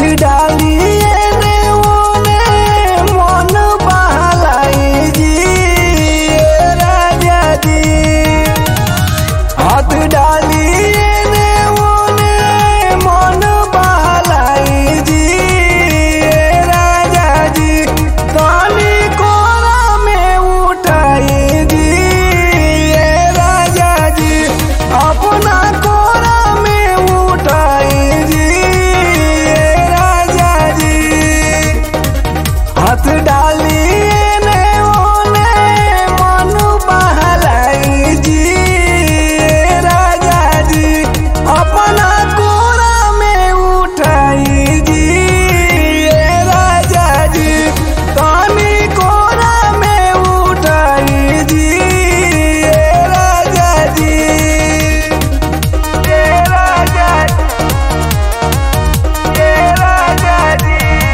डालिए ने ओने मन बहलाई जी राजा जी। हाथ डालिए ने ओने मन बहलाई जी राजा जी। तानी कोरा में उठाई जी राजा जी। अपना कोरा में उठाई जी राजा जी। हाथ डालिए ने ओने मन बहलाई जी राजा जी। अपना कोरा में उठाई जी राजा जी। तानी कोरा में उठाई जी राजा जी। राजा जी।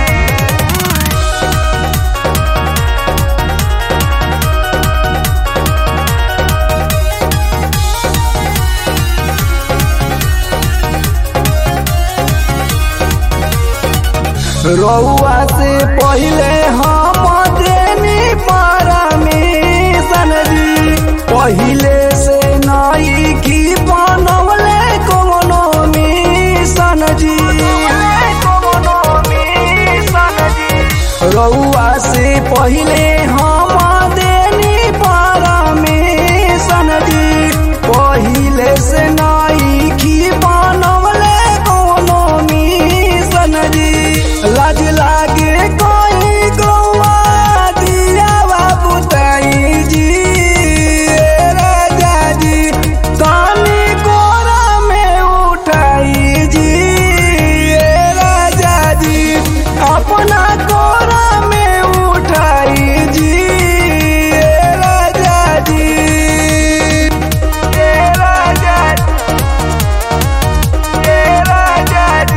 रउआ से पहिले हम देनी परमिशन जी। पहिले से नई की बनवले कोनो मिशन जी। रउआ से पहिले हम देनी परमिशन जी। पहिले से नई की बनवले कोनो मिशन जी। लाज लागे कोई गौवा दिया बाबू ताई जी राजा जी। तानी कोरा में उठाई जी राजा जी। अपना कोरा में उठाई जी राजा जी। राजा जी।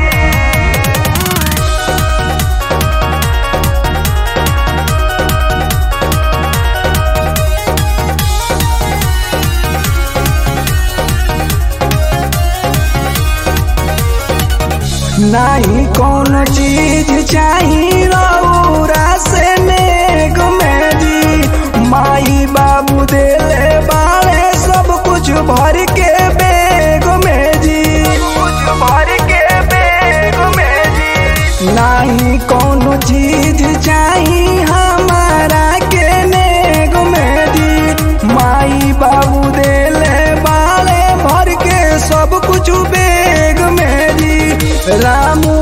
नहीं कौन चीज चाही रउरा से नेग में जी। माई बाबू देले बाड़े सब कुछ भर के बेग में जी। भर के बेग में जी। नहीं कौन चीज चाही हमारा के नेग में जी। माई बाबू देले बाड़े भर के सब कुछ बेग में जी। राम